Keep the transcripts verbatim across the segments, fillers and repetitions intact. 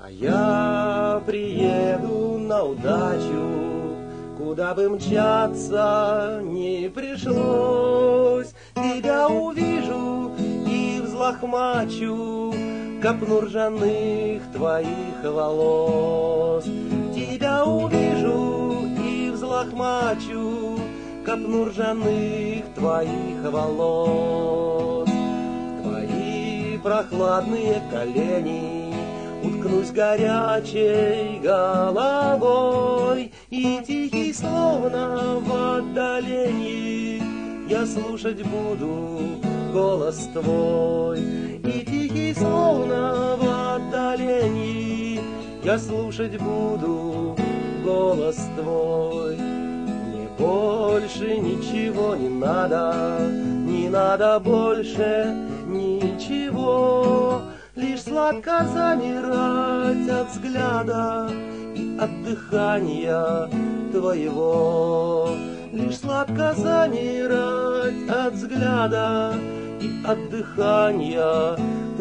А я приеду на удачу, куда бы мчаться не пришлось. Тебя увижу и взлохмачу копну ржаных твоих волос. Тебя увижу и взлохмачу копну ржаных твоих волос. Твои прохладные колени уткнусь горячей головой, и тихий, словно в отдалении, я слушать буду голос твой. И тихий, словно в отдалении, я слушать буду голос твой. Мне больше ничего не надо, не надо больше ничего, лишь сладко замирать от взгляда и от дыхания твоего. Лишь сладко замирать от взгляда и от дыхания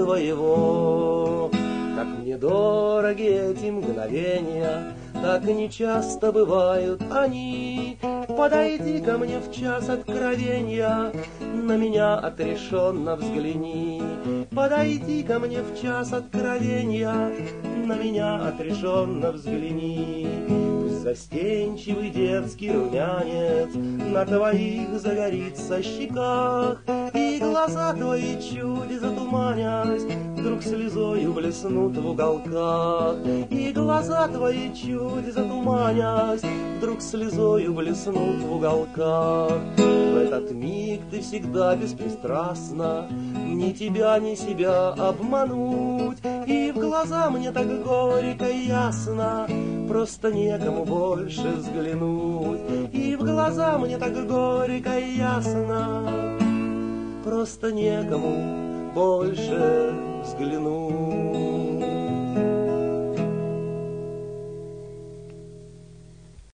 твоего. Как мне дороги эти мгновения, так нечасто бывают они. Подойди ко мне в час откровения, на меня отрешенно взгляни. Подойди ко мне в час откровения, на меня отрешенно взгляни. Пусть застенчивый детский румянец на твоих загорится щеках, и глаза твои чуть затуманясь вдруг слезою блеснут в уголках. И глаза твои чуть затуманясь вдруг слезою блеснут в уголках. В этот миг ты всегда беспристрастна, ни тебя, ни себя обмануть. И в глаза мне так горько и ясно, просто некому больше взглянуть. И в глаза мне так горько и ясно, просто некому больше взглянуть.